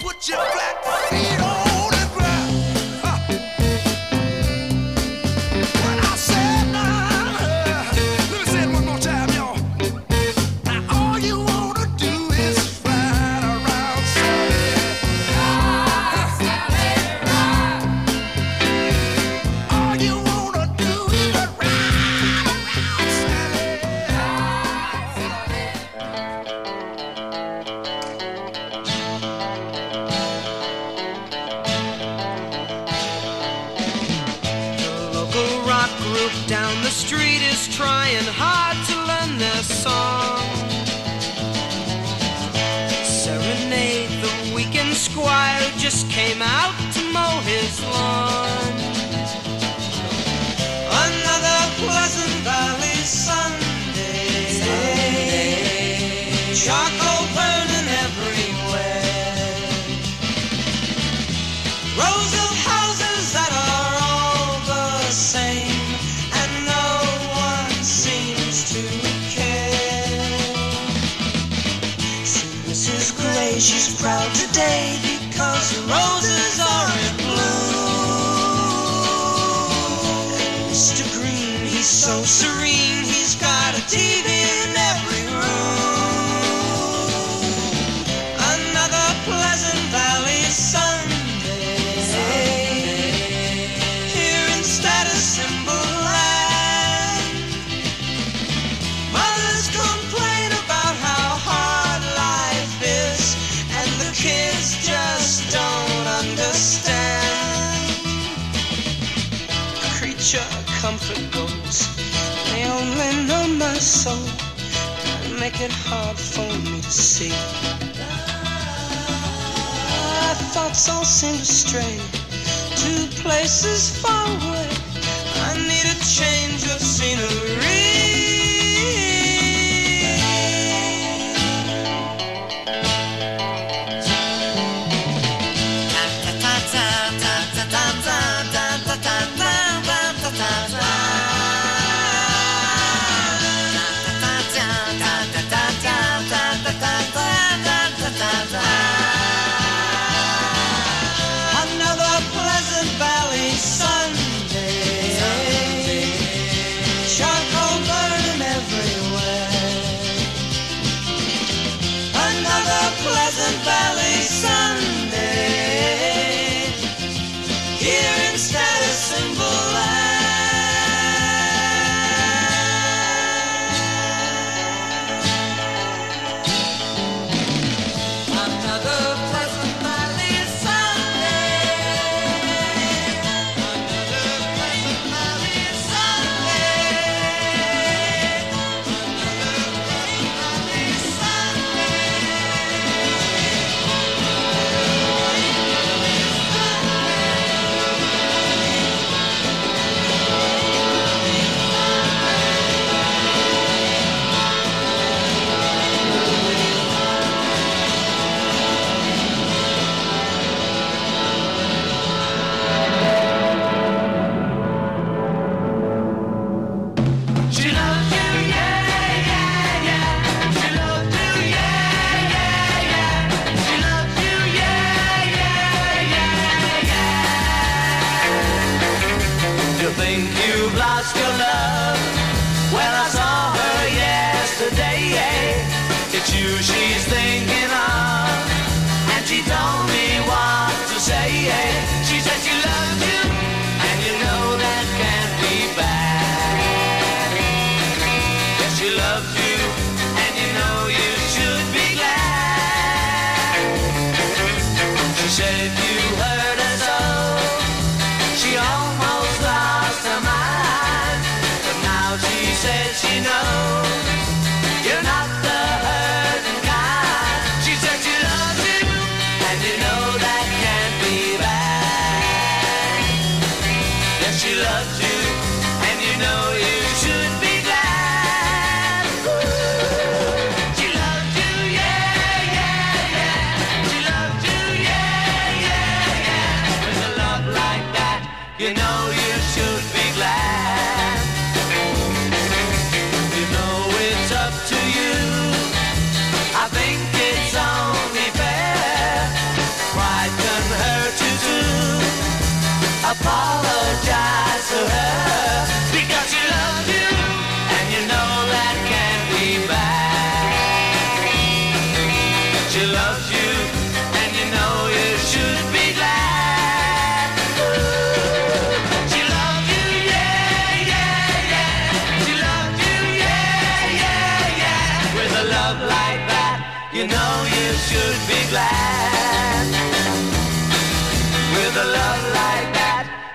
Put your flat feet on the ground. When I said now, let me say it one more time, y'all. Now all you wanna do is ride around Sally. Ride, Sally, ride. All you wanna do is ride around Sally. Down the street is trying hard to learn their song. Serenade the weekend squire who just came out to mow his lawn. Another Pleasant Valley Sunday. Charcoal burning everywhere. Rows of houses that are all the same. She's proud today because the roses are in bloom. And Mr. Green, he's so serene, he's got a TV in every room. Another Pleasant Valley Sunday. Here in Status Symbol Land, mothers complain about how hard life is. Kids just don't understand. Creature comfort goes, they only know my soul and make it hard for me to see. My thoughts all seem to stray to places far away. I need a change of scenery. Another Pleasant Valley Sunday. Charcoal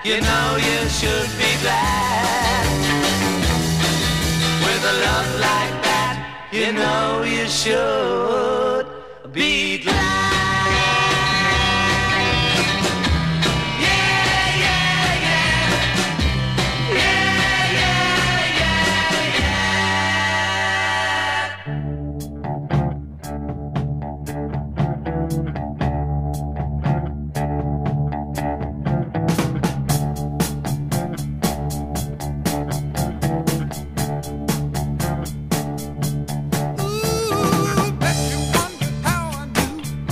you know you should be glad. With a love like that, you know you should be glad. Ooh, bet you wonder how I knew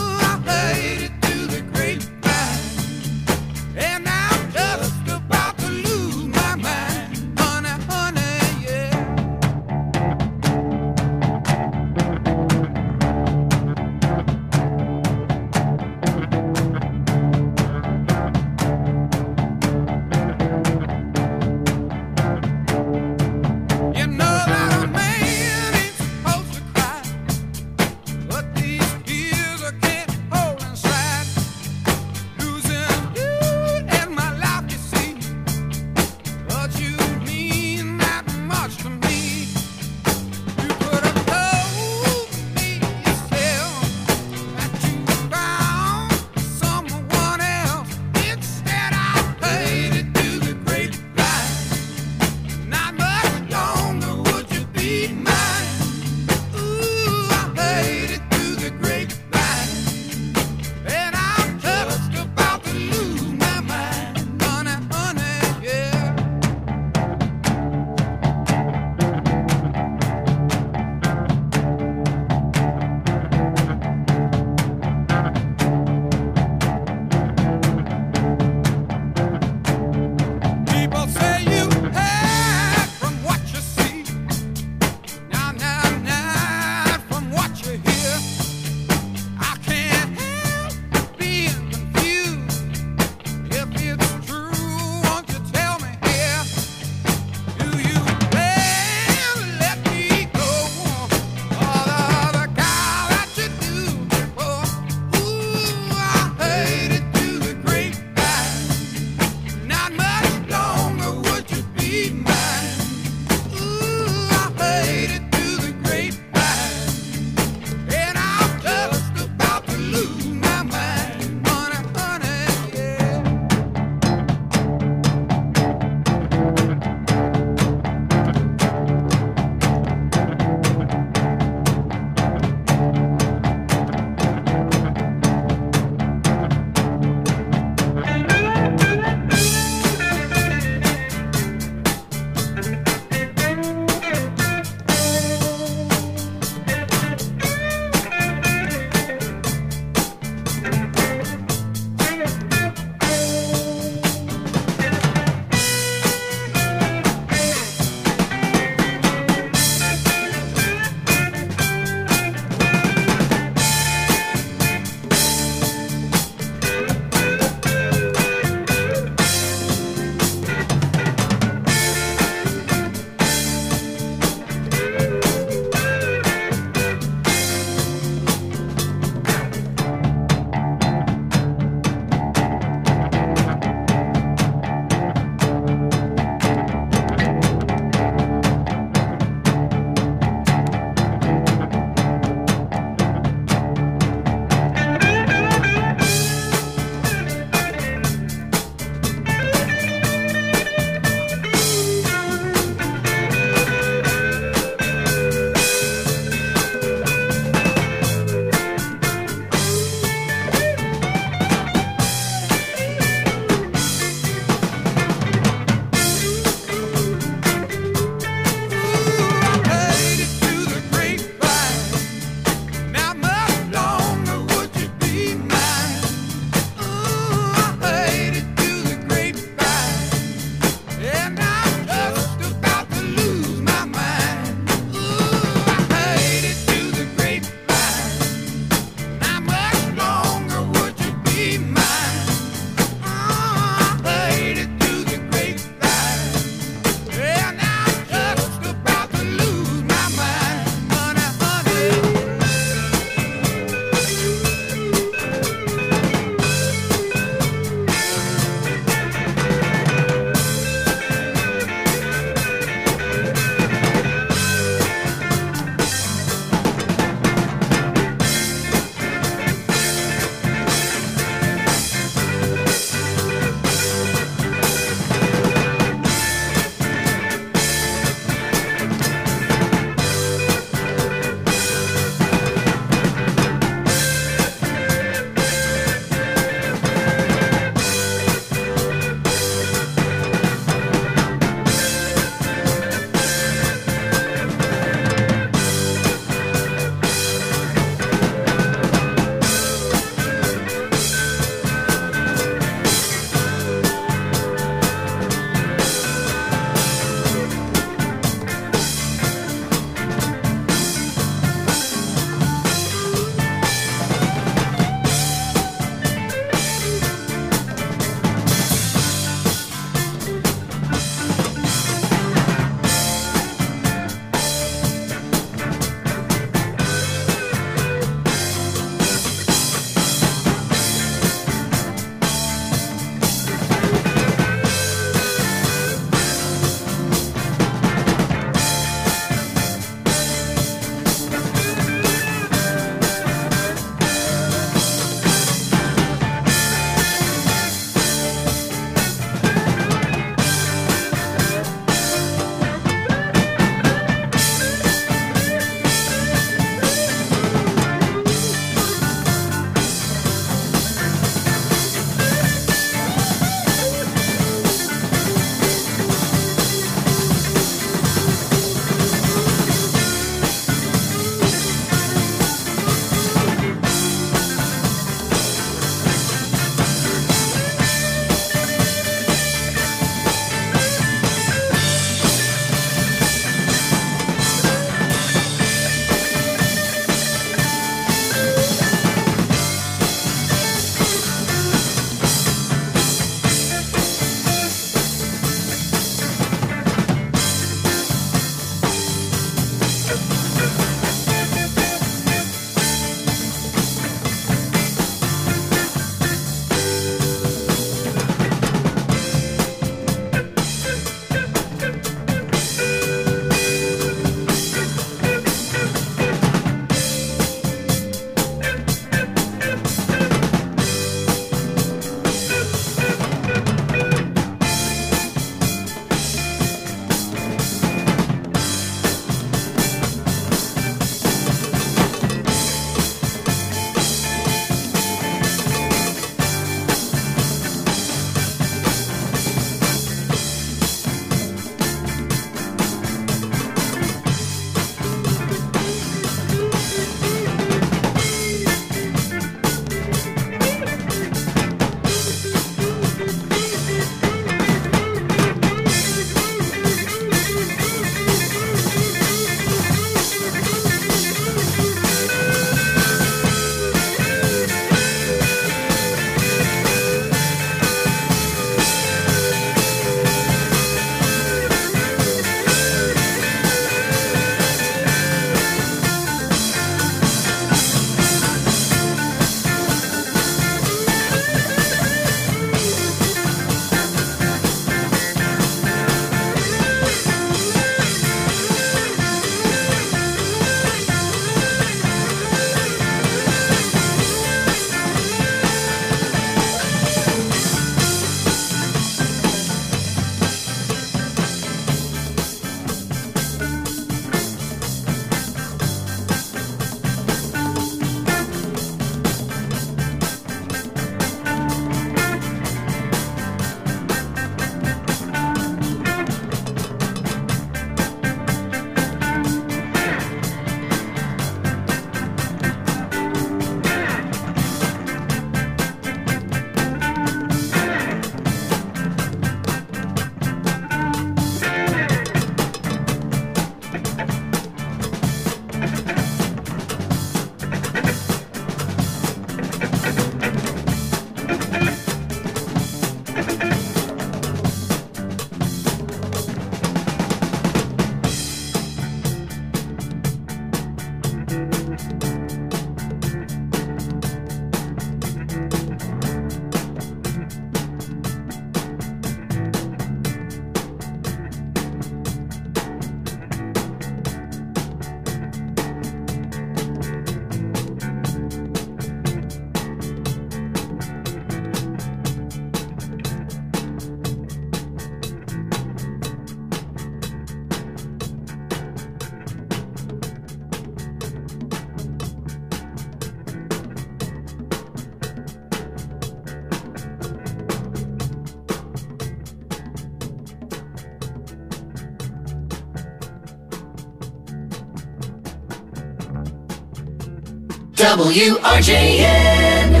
WRJN.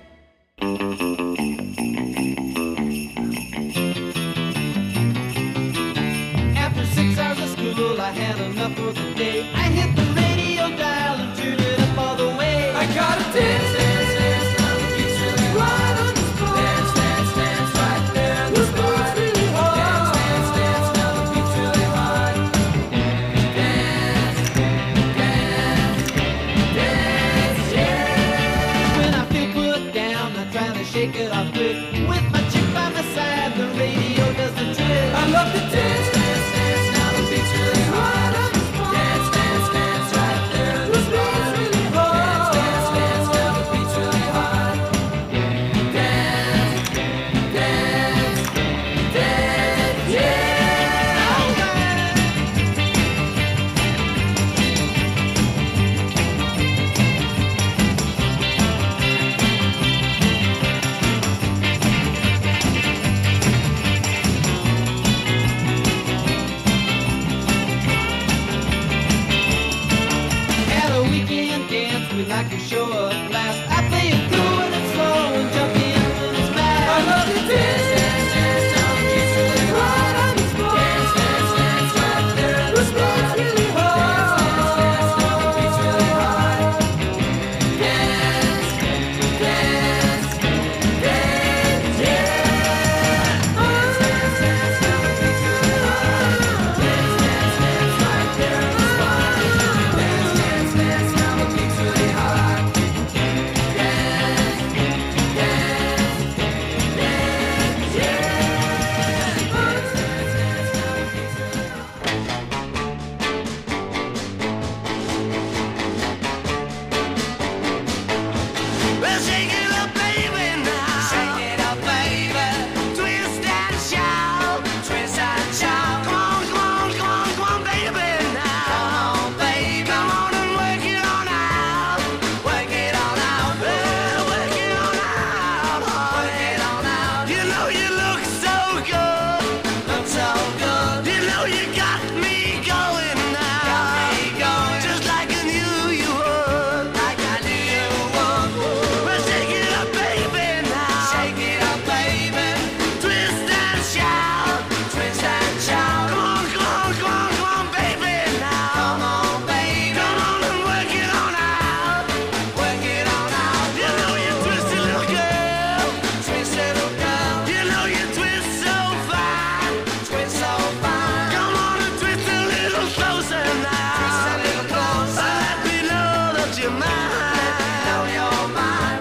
After 6 hours of school, I had enough for the day. I hit the radio dial and turned it up all the way. I got a dance, dance, dance, now the beat's really right on the spot. Dance, dance, dance, right there in the spot. Really hard. Dance, dance, dance, now the beat's really hard. Dance, dance, dance, yeah. When I feel put down, I try to shake it off quick. With my chick by my side, the radio does the trick. I love to dance, dance, dance, now the beat's really hard. Dance, dance, dance, right there in the spot. Really hard. Dance, dance, now the beat's really hard. Dance, dance, dance, yeah. Alright. At a weekend dance, we like to show a blast. I play it cool and it's slow and jump in when it's mad. I love to dance, dance, dance, now the beat's really hard on the spot. Dance, dance, dance, right there in the spot. Really hard. Dance, dance, now the beat's really hard. Dance, dance, dance, yeah. Dance, dance, dance, now the beat's really hard. Dance, dance, dance, right there in the spot. Dance, dance, dance, now the beat's really hard. Dance, dance, dance, yeah. Dance, dance, dance, now the beat's really hard. Well, shake it up, baby, now. Shake it up, baby. Twist and shout. Twist and shout. Come on, come on, come on, come on, baby, now. Come on, baby. Come on and work it on out. Work it on out. Well, work it on out. Work it on out. You know you look so good. Look so good. You know you got me going now. Got me going. Just like I knew you would. Like I knew you would. Well, shake it up, baby, now. Shake it up, baby. Twist and shout. Twist and shout. Come on, come on, come on, come on, baby, now. Come on, baby. Come on and work it on out. Work it on out. You know you twisted little girl. Twist little girl. You know you twist so fine. Twist so fine. Come on and twist a little closer now. Twist a little closer. Let me know that you're mine. Let me know you're mine.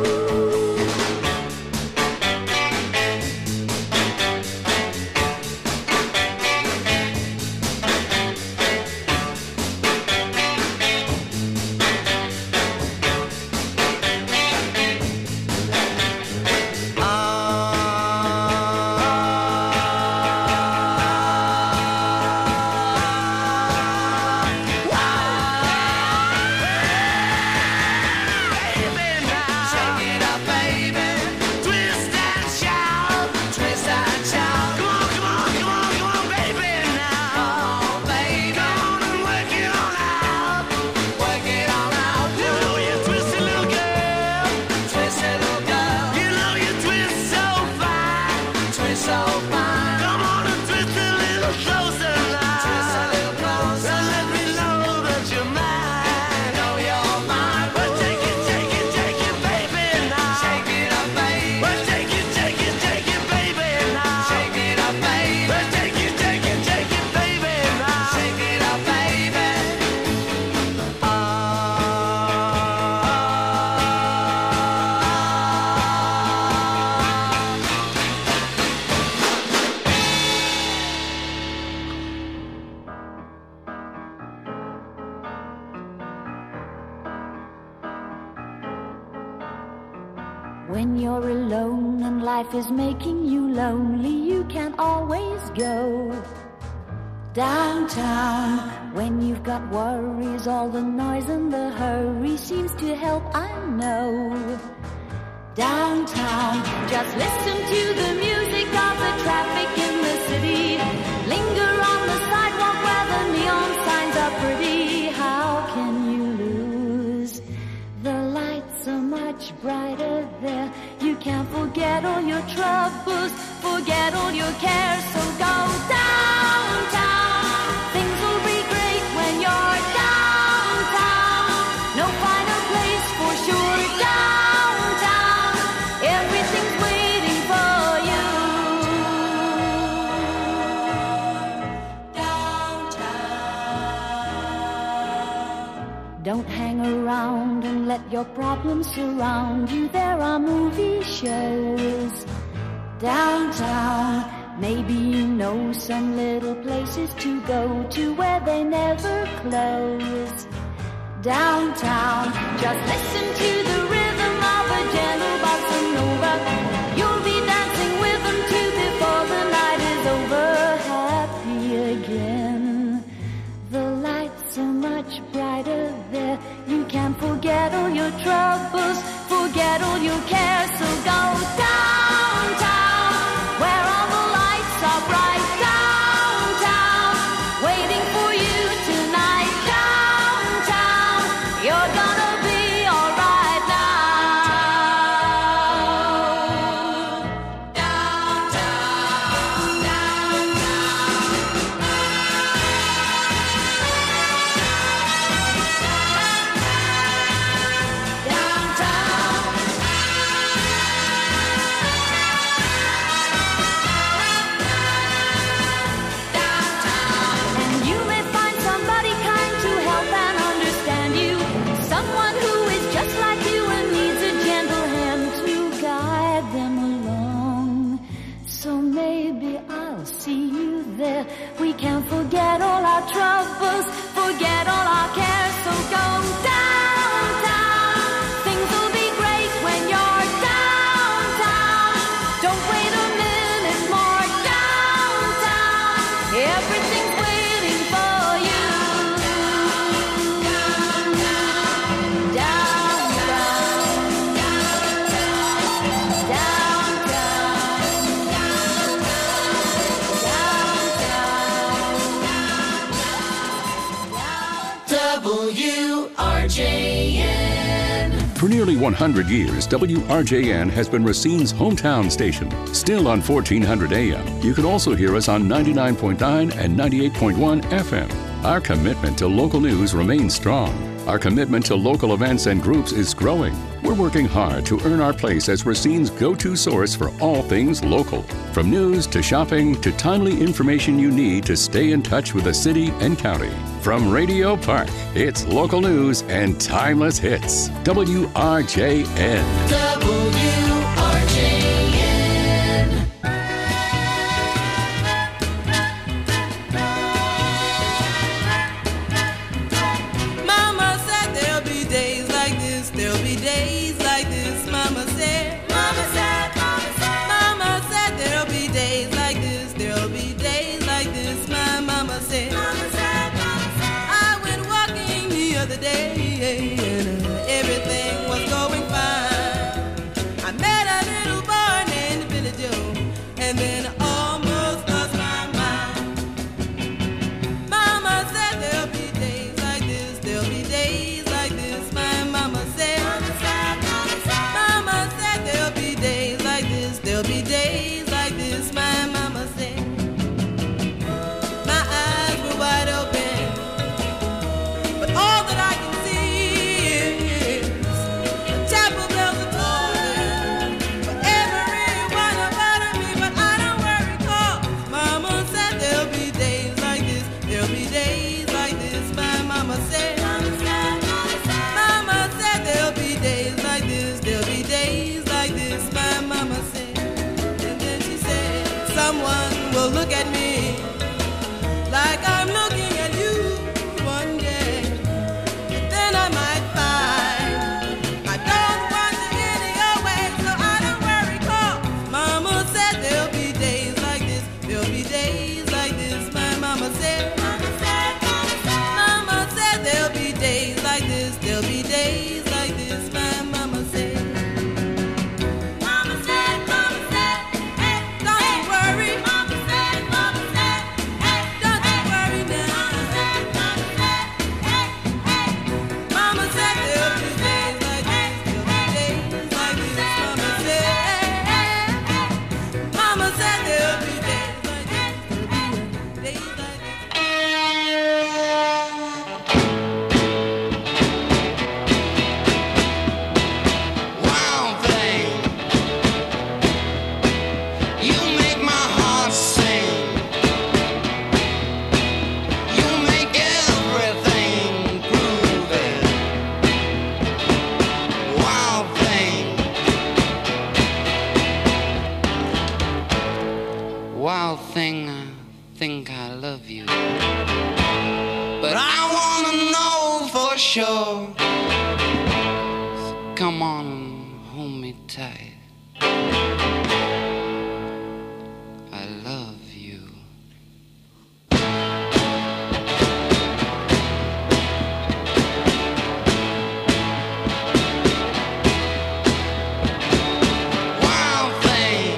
Shake it up, baby. Twist and shout. Twist and shout. Come on, come on, come on, come on, baby, now. Come on, baby. Come on and work it on out. Work it on out. You know you twisted little girl. Twisted little girl. You know you twist so fine. Twist so fine. Come on and twist a little closer now. Twist a little closer. Let me know that you're mine. Know you're mine. Well, take it, baby, now. Shake it up, baby. Well, take it, baby, now. Shake it up, baby. Well, take it, baby, now. Shake it up, baby. When you're alone and life is making you lonely, you can always go downtown. When you've got worries, all the noise and the hurry seems to help, I know. Downtown, just listen to the music of the traffic in the city. Linger on the sidewalk where the neon signs are pretty. How can you lose can't forget all your troubles, forget all your cares, so go downtown. Things will be great when you're downtown. No finer place for sure, downtown. Everything's waiting for you. Downtown. Don't hang around and let your problems surround you. There are movie shows downtown. Maybe you know some little places to go to where they never close. Downtown, just listen to the rhythm of a gentle bossa nova. You'll be dancing with them too before the night is over. Happy again. The lights are much brighter there. You can't forget all your troubles, forget all your cares, so go downtown, where all the lights are bright. Downtown, waiting for you tonight. Downtown, you're gonna be alright now. Downtown, and you may find somebody kind to help and understand you, someone who is just like you and needs a gentle hand to guide them along. So maybe I'll see you there. We can't forget all our troubles, forget all our cares, so go downtown. Things will be great when you're downtown. Don't wait a minute more. Downtown, everything's waiting for you. WRJN. For nearly 100 years, WRJN has been Racine's hometown station. Still on 1400 AM. You can also hear us on 99.9 and 98.1 FM. Our commitment to local news remains strong. Our commitment to local events and groups is growing. We're working hard to earn our place as Racine's go-to source for all things local. From news to shopping to timely information you need to stay in touch with the city and county. From Radio Park, it's local news and timeless hits. WRJN. WRJN. Mama said there'll be days like this, there'll be days like this. Mama said, Mama said, Mama said, Mama said there'll be days like this, there'll be days like this. My mama said, Mama said, Mama said. I went walking the other day and everything was going fine. I met a little boy named Billy Joe, and then I almost lost my mind. Mama said there'll be days like this, there'll be days like this. My mama said, Mama said, Mama said, Mama said there'll be days like this, there'll be days like this. My mama said. My eyes were wide open, but all that I can see is the chapel bells are tolling for everyone about me. But I don't worry, 'cause Mama said there'll be days like this, there'll be days like this. My mama said, Mama said, Mama said, Mama said there'll be days like this, there'll be days like this. My mama said, and then she said, someone will look at me like I'm looking at you one day, but then I might find I don't want to any your way, so I don't worry, 'cause Mama said there'll be days like this, there'll be days like this. My mama said, Mama said, Mama said, Mama said there'll be days like this, there'll be days like this. My mama said, Mama said, hey, don't you worry. Mama said, Mama love you. But I wanna know for sure. So come on and hold me tight. I love you. Wild thing,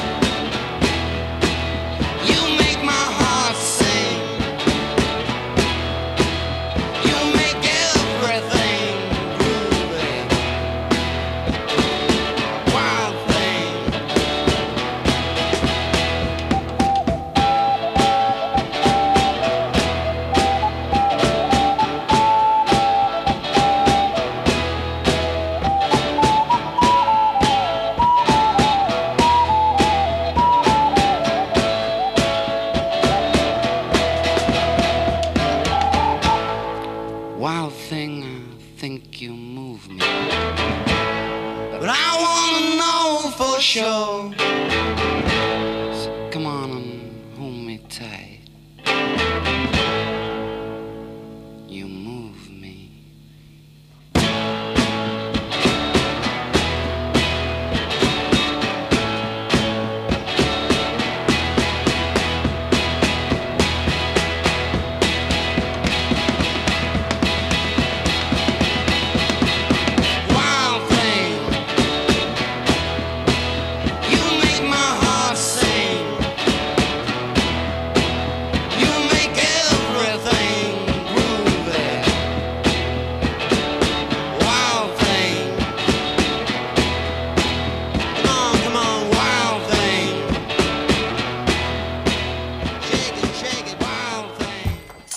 you make my heart sing. You make everything groovy. Wild thing. Wild thing, I think you move me. But I wanna know for sure. So come on and hold me tight. You move me. Wild thing, you make my heart sing. You make everything groovy. Wild thing, come on, wild thing. Shake it, wild thing.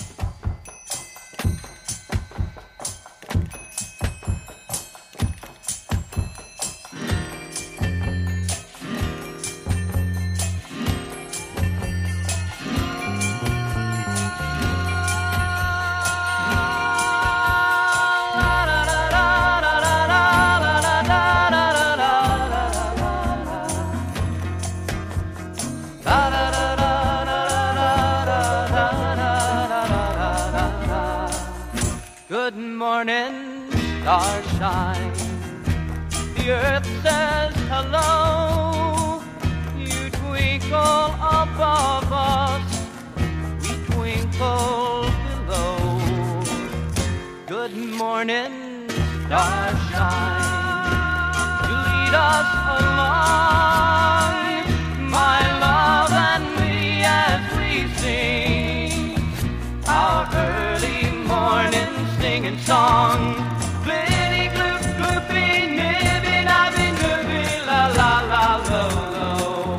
Good morning, starshine. The earth says hello. You twinkle above us, we twinkle below. Good morning, starshine. You lead us along, my love and me, as we sing our early morning singing song. Blitty gloop gloopy nibby nabby nooby la la la lo lo.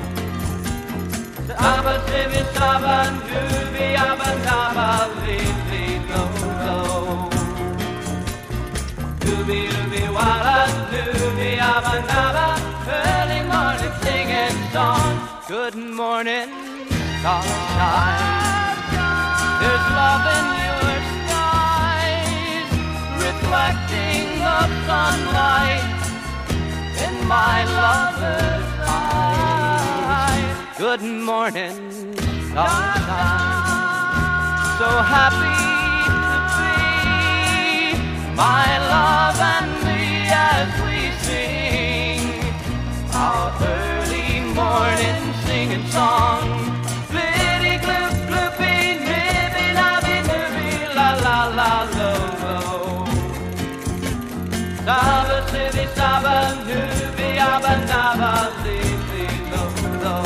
Abba sibby sabba nooby abba nabba li li lo lo. Dooby dooby walla dooby abba nabba. Early morning singing song. Good morning, starshine. There's love in your skies, reflecting the sunlight in my lover's eyes. Good morning, sunshine. So happy to be my love and me as we sing our early morning singing song. Blitty gloop gloopy nibby nabby nibby la la la lo lo. Saba sibby saba nubby abba nabba li li lo lo.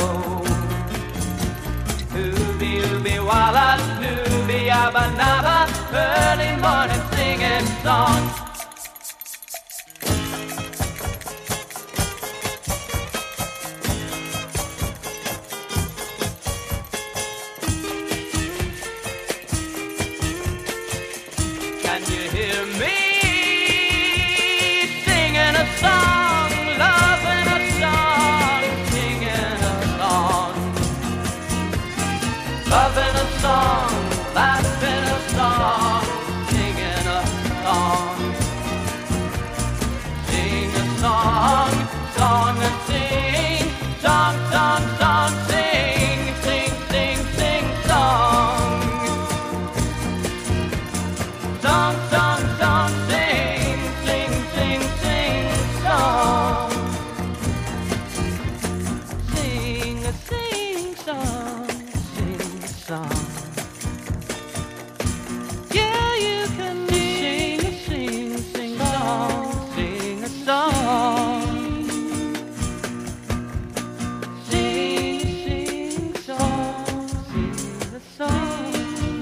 Ooby ooby walla nubby abba nabba. Early morning singing song. Can you hear me singing a song, loving a song, singing a song, loving a song, laughing a song, singing a song? song. Yeah, you can sing a song, sing a song. Sing a song, sing a song.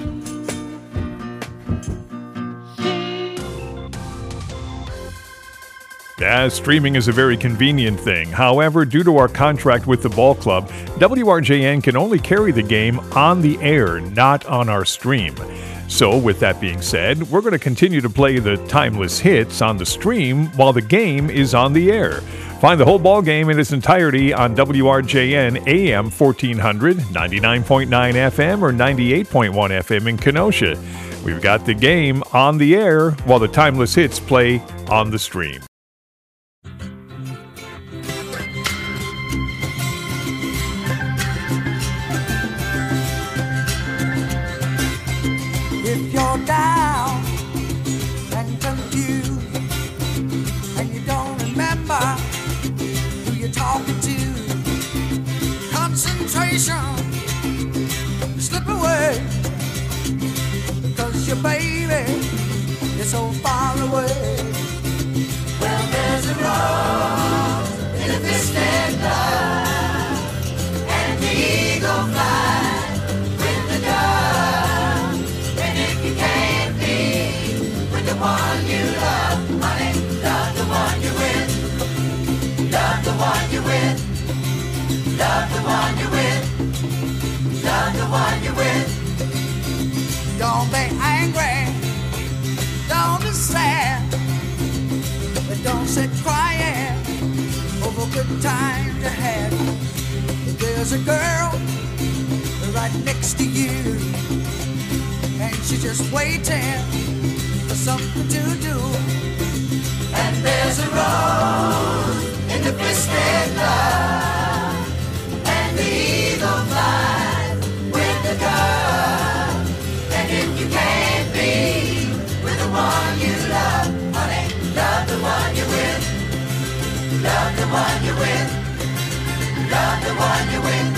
Streaming is a very convenient thing. However, due to our contract with the ball club, WRJN can only carry the game on the air, not on our stream. So, with that being said, we're going to continue to play the timeless hits on the stream while the game is on the air. Find the whole ball game in its entirety on WRJN AM 1400, 99.9 FM, or 98.1 FM in Kenosha. We've got the game on the air while the timeless hits play on the stream. If you're down and confused and you don't remember who you're talking to, concentration slip away because your baby is so far away. Well, there's a rose in a twisted love and the eagle flies with the dove. And if you can't be with the one you love, honey, love the one you're with. Love the one you're with. Love the one you're with. Love the one you're with. Don't be angry. Don't be sad. But don't sit crying over good times you had. There's a girl right next to you, and she's just waiting for something to do. And there's a rose in the twisted love, and the eagle flies with the dove. And if you can't be with the one you love, honey, love the one you're with. Love the one you're with. Love the one you're with.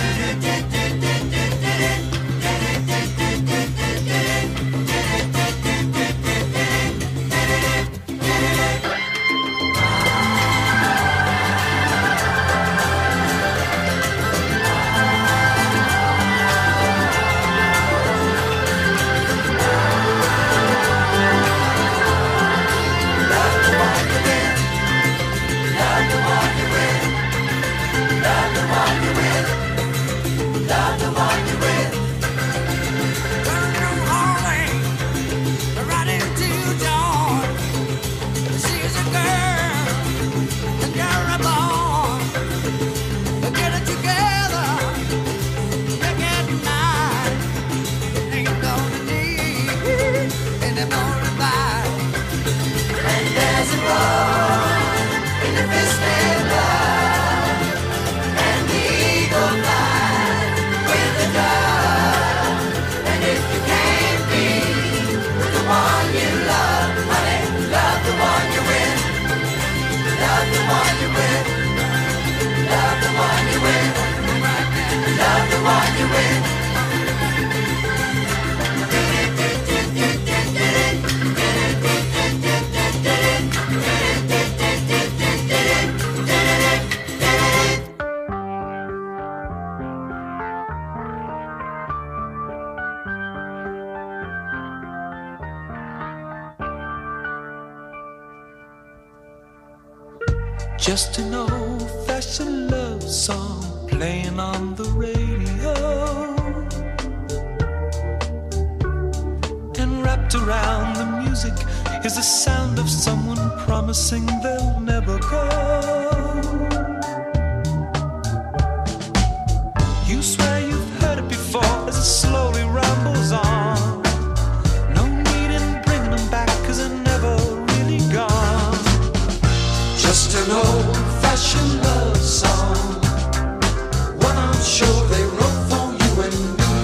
Just an old-fashioned love song playing on the radio, and wrapped around the music is the sound of someone promising they'll never go. You swear you've heard it before as it slowly rambles on. No need in bringing them back 'cause they're never really gone. Just an old-fashioned love song, one I'm sure they wrote for you and me.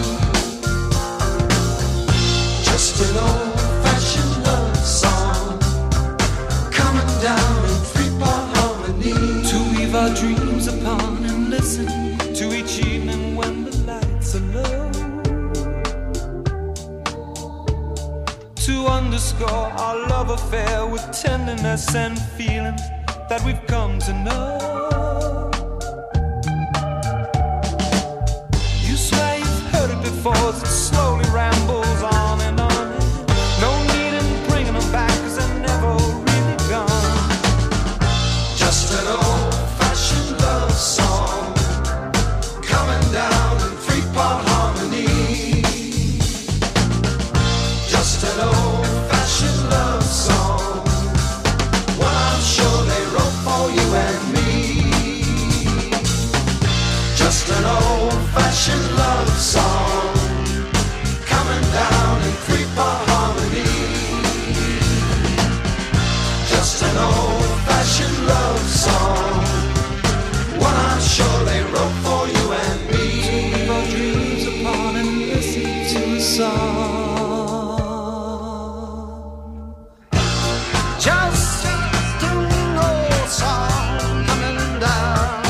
Just an old-fashioned love song, coming down in three-part harmony, to weave our dreams upon and listen to each evening when the lights are low. to underscore our love affair with tenderness and feelings that we've come to know. You swear you've heard it before as it slowly rambles on and on. No need in bringing them back 'cause they're never really gone. Just an old-fashioned love song coming down in three-part harmony. Just an old-fashioned love song, one I'm sure they wrote for you and me. Just an old-fashioned love song coming down in three-part harmony. Just an old-fashioned love song, one I'm sure they wrote for you and me. Keep our dreams apart and listen to the song. Just an old song coming down.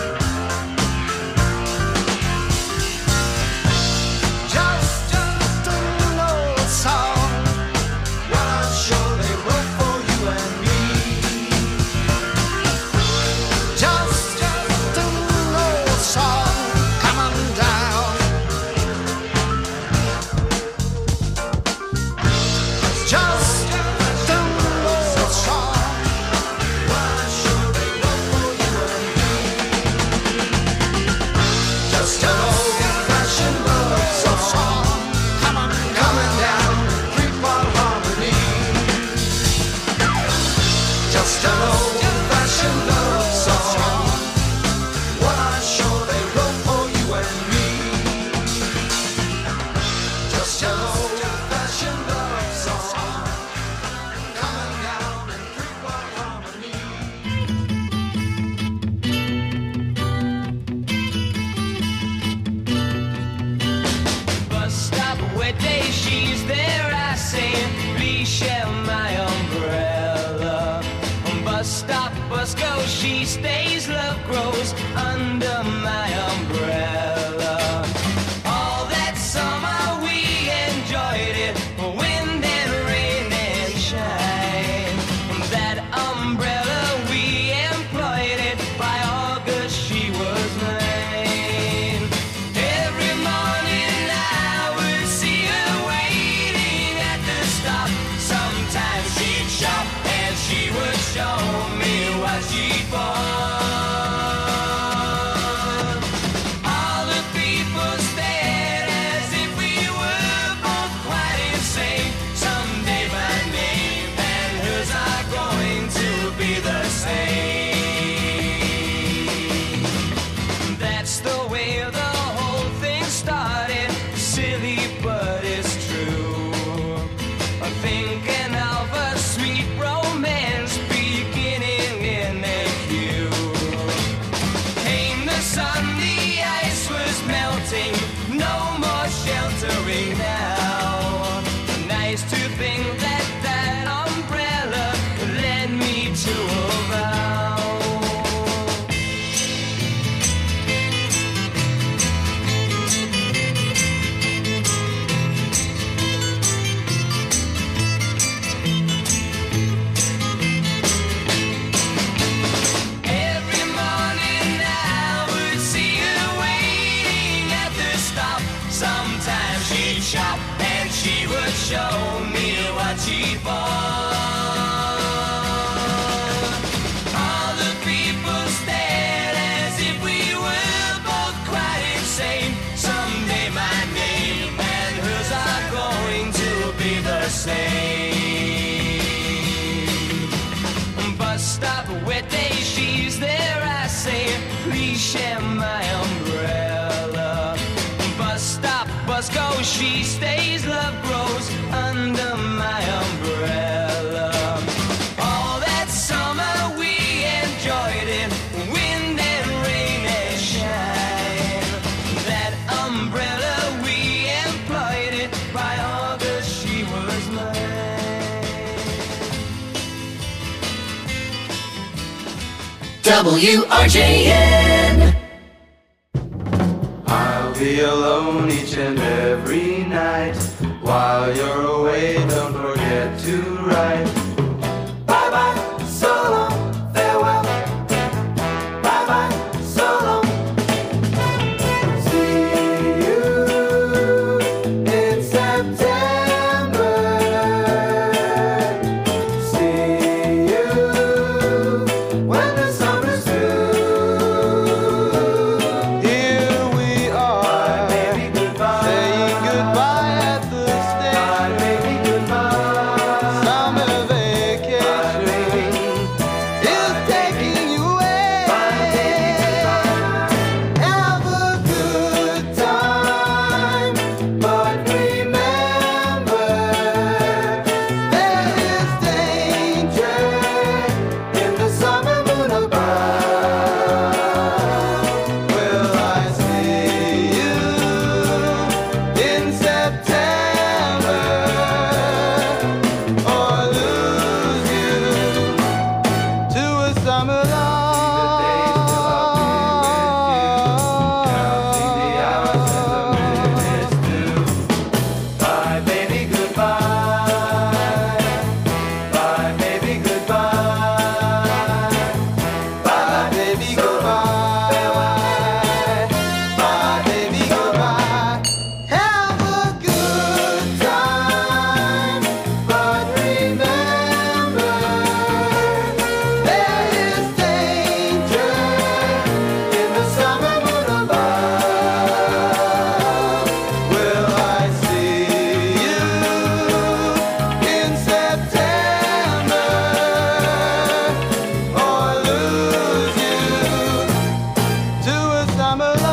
Just an old song, one I'm sure they wrote for you and me. Just an old song coming down. Just an old song, one I'm sure they wrote for you and me. Just an old-fashioned love song coming down in three-part harmony. Just an old-fashioned love song, one I'm sure they wrote for you and me. Just an old-fashioned love song coming down in three-part harmony. Bus stop, wet day, she's there, I say, please share my umbrella. Bus stop, bus goes, she stays, love grows under my umbrella. All that summer we enjoyed it, wind and rain and shine. That umbrella we employed it, by August she was mine. Every morning I would see her waiting at the stop. Sometimes she'd shop and she would show me what she bought. All the people stared as if we were both quite insane. Someday my name and hers are going to be the same. That's the way the whole thing started. Silly, but it's true. I'm thinking of a sweet romance beginning in a queue. Came the sun, the ice was melting, no more sheltering now. Nice to think that that umbrella led me to a vow. Every morning I would see her waiting at the stop. Sometimes she'd shop and she would show me what she bought. All the people stared as if we were both quite insane. Someday my name and hers are going to be the same. Bus stop, wet day, she's there, I say, please share my umbrella. Bus stop, bus goes, she stays, love grows under my umbrella. All that summer we enjoyed it, wind and rain and shine. That umbrella we employed it, by August she was mine. WRJN. I'll be alone each and every night, While you're away, don't forget to write. Bye bye, so long, farewell. Bye bye, so long. See you in September. See you when the summer's through. Here we are, saying goodbye at the station. Summer vacation is taking you away. Have a good time, but remember there is danger in the summer moon above. Will I see you in September or lose you to a summer love? Bye, baby, goodbye. Bye, baby, goodbye. Bye, baby, goodbye. Bye, baby, goodbye. Have a good time, but remember there is danger in the summer moon above. Will I see you in September or lose you to a summer love?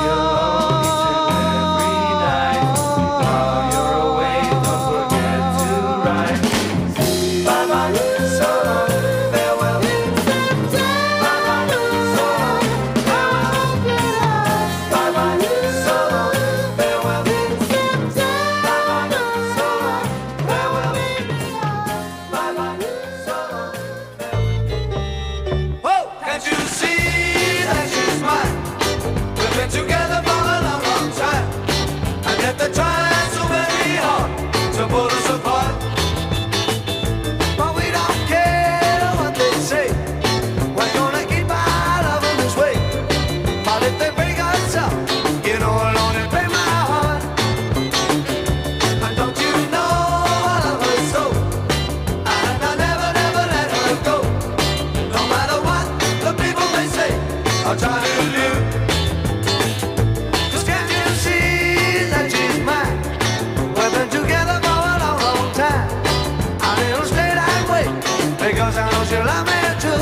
While you're away, don't forget to write. Bye bye, so long, farewell. Bye bye, so long, farewell. Bye bye, so long, farewell. Bye bye, so long, farewell. Bye bye, so long, farewell. Whoa, can't you see that she's mine? We've been together for a long, long time, and yet they're trying so very hard to pull us apart. But we don't care what they say. We're gonna keep our love in this way. But if they break us up, you know I'll only break my heart. And don't you know I love her so? And I'll never, never let her go. No matter what the people may say, I'll try to do. 'Cause can't you see that she's mine? We've been together for a long, long time, and it'll stay that way because I know she'll love me too.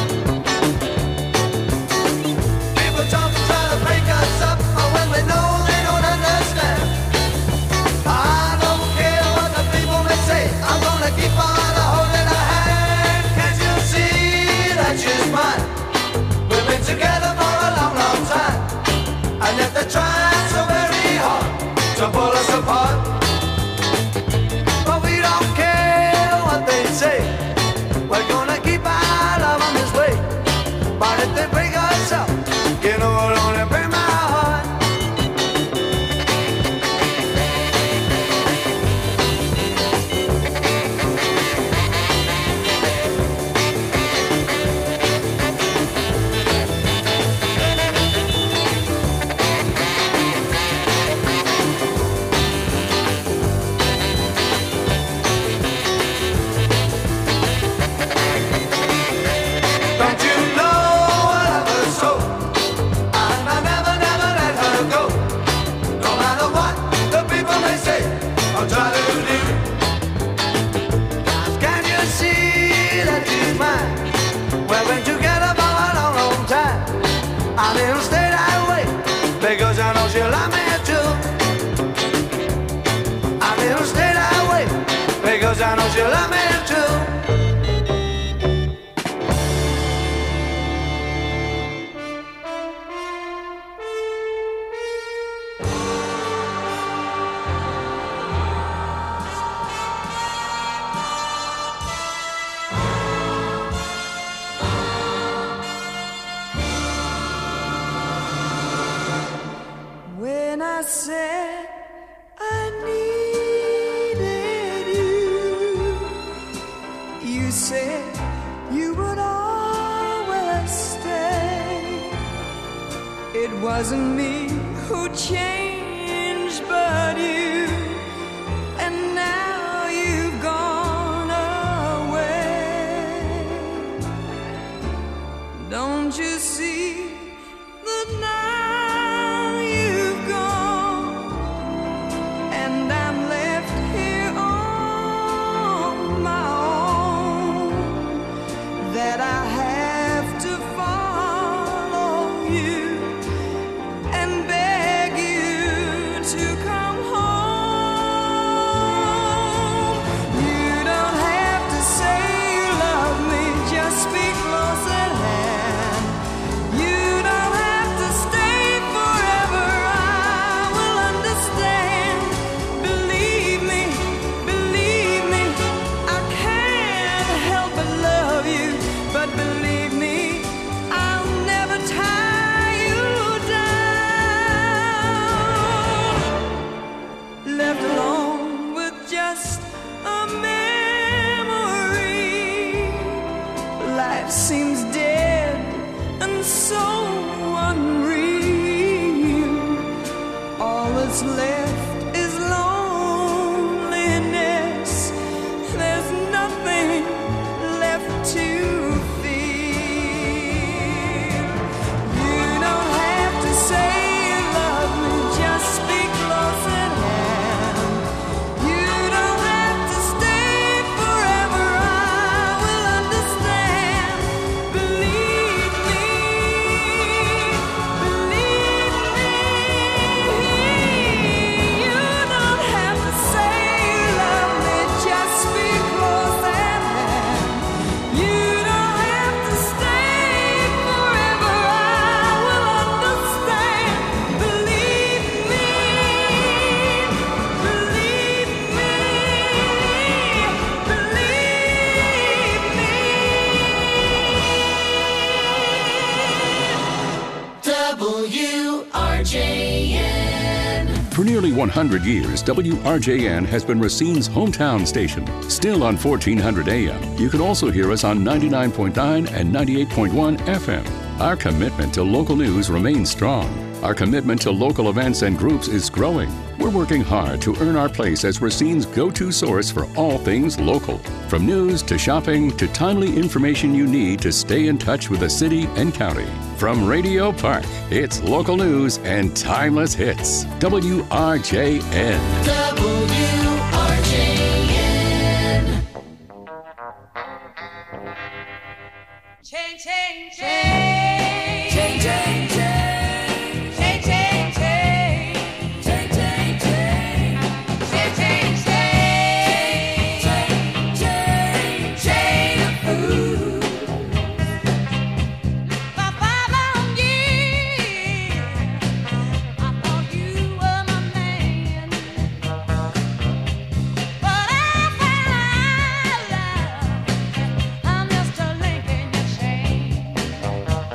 People try to break us up, but when we know they don't understand. I don't care what the people may say, I'm gonna keep on holding her hand. Can't you see that she's mine? We've been together for a long, long time, and yet they're trying so very hard to pull us apart. But we don't care what they say. We're gonna keep our love on this way. But if they break us up, you know it'll only break my heart. Don't you know I love her so? And I'll never, never let her go. No matter what the people may say, I'll try to do. 'Cause can't you see that she's mine? We've been together for a long, long time, and it'll stay that way because I know she'll love me too. And it'll stay that way because I know she'll love me too. When I said I need It wasn't me who changed, but you. And now you've gone away. Don't you see that now you've gone, and I'm left here on my own, that I have to follow you and beg you to come home. You don't have to say you love me, just speak close at hand. You don't have to stay forever, I will understand. Believe me, I can't help but love you, but believe me, I'll never tie you down. Left alone with just a memory, life seems dead and so unreal. All that's left is loneliness. There's nothing left to feel. You don't have to say you love me, just speak close at hand. You don't have to stay forever, I will understand. Believe me, you don't have to say you love me, just speak close at hand. You don't have to stay forever, I will understand. Believe me, WRJN. For nearly 100 years, WRJN has been Racine's hometown station. Still on 1400 AM, you can also hear us on 99.9 and 98.1 FM. Our commitment to local news remains strong. Our commitment to local events and groups is growing. We're working hard to earn our place as Racine's go-to source for all things local. From news to shopping to timely information you need to stay in touch with the city and county. From Radio Park, it's local news and timeless hits. WRJN. WRJN. change, change, change, change, change, change. I'm just a link in your chain.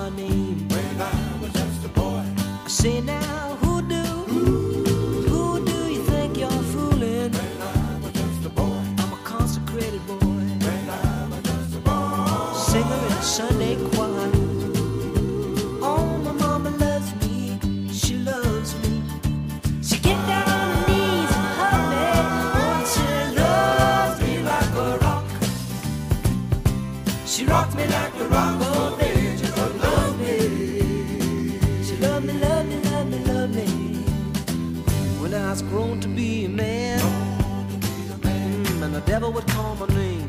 my name. When I was just a boy. I say now, who do you think you're fooling? When I was just a boy. I'm a consecrated boy. When I was just a boy. Singer in a Sunday choir. Oh, my mama loves me. She loves me. She get down on her knees and hug me. Oh, she loves me like a rock. She rocked me like a rock. Oh, baby, just love me. She loved me, loved me, loved me, loved me. When I was grown to be a man, and the devil would call my name.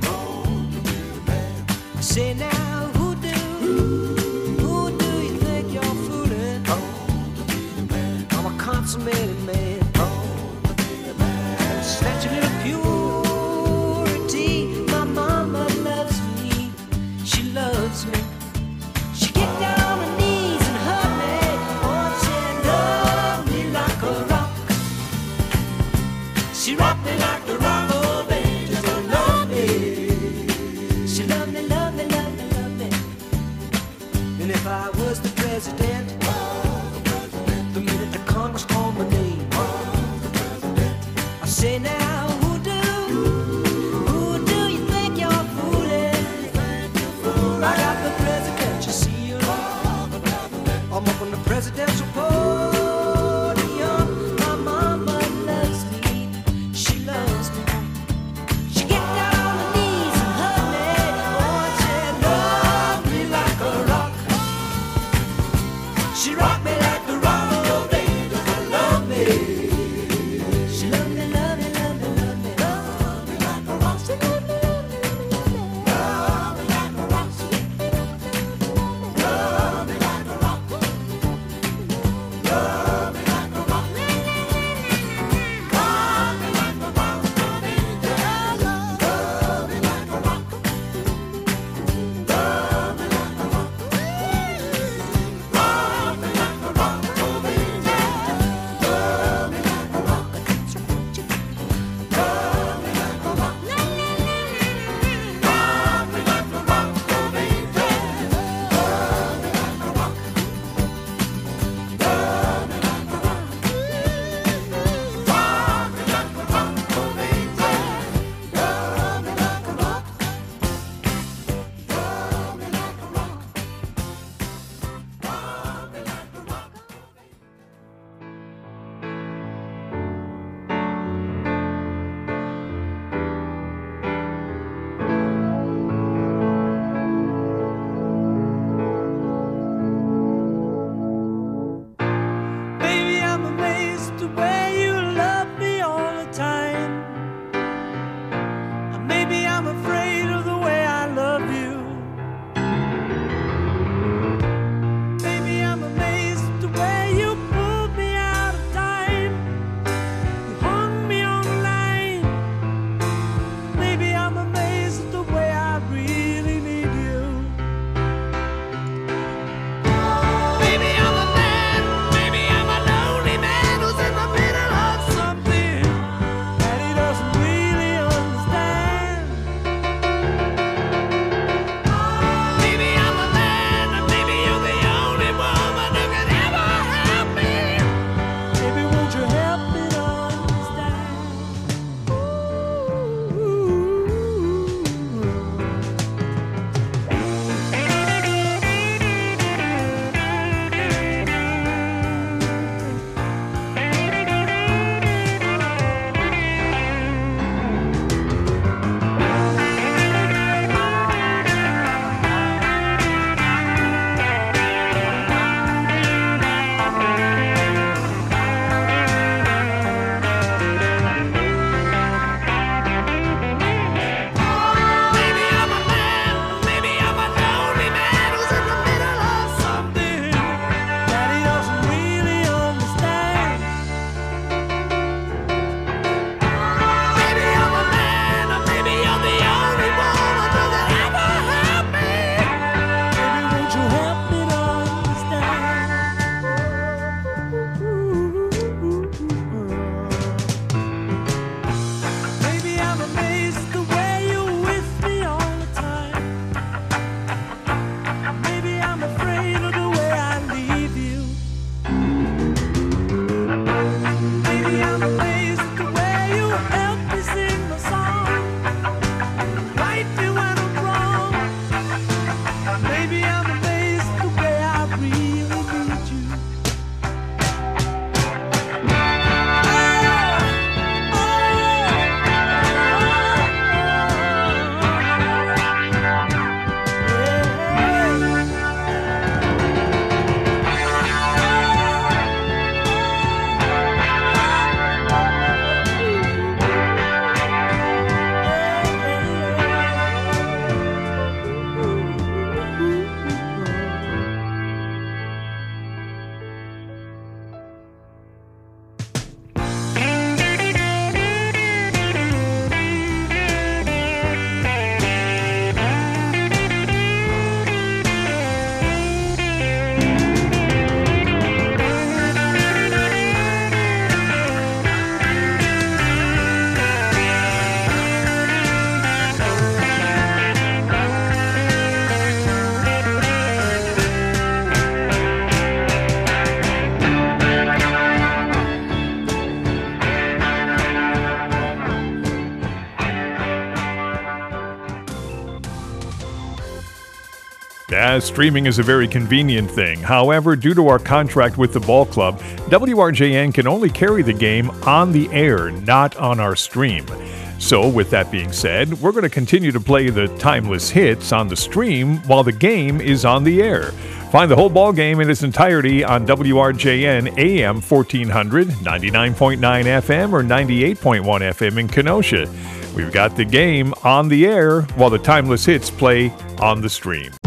I say now, who do you think you're fooling? I'm a consummated man. Snatch a little purity. My mama loves me. She loves me. She get down on her knees and hug me. Oh, she loved me like a rock. She rocked me like a rock. Oh, baby, just love me. She loved me, loved me, loved me, loved me. And if I was the president, the minute the Congress called my name, I say now, who do you think you're fooling? I got the presidential seal. I'm up on the presidential podium. My mama loves me. She loves me. She get down on her knees and hug me. Oh, she loves me like a rock. She rocked me like a rock. Oh, baby, just love me. She loved me, loved me, loved me, loved me. Love me like a rock. She loved me, loved me, loved me, love me. Love me like a rock. She love me like a rock. Love me like a rock. Love me like a rock. Love me like a rock. Love me like a rock. Love me like a rock. streaming is a very convenient thing. However, due to our contract with the ball club, WRJN can only carry the game on the air, not on our stream. So, with that being said, we're going to continue to play the timeless hits on the stream while the game is on the air. Find the whole ball game in its entirety on WRJN AM 1400, 99.9 FM, or 98.1 FM in Kenosha. We've got the game on the air while the timeless hits play on the stream.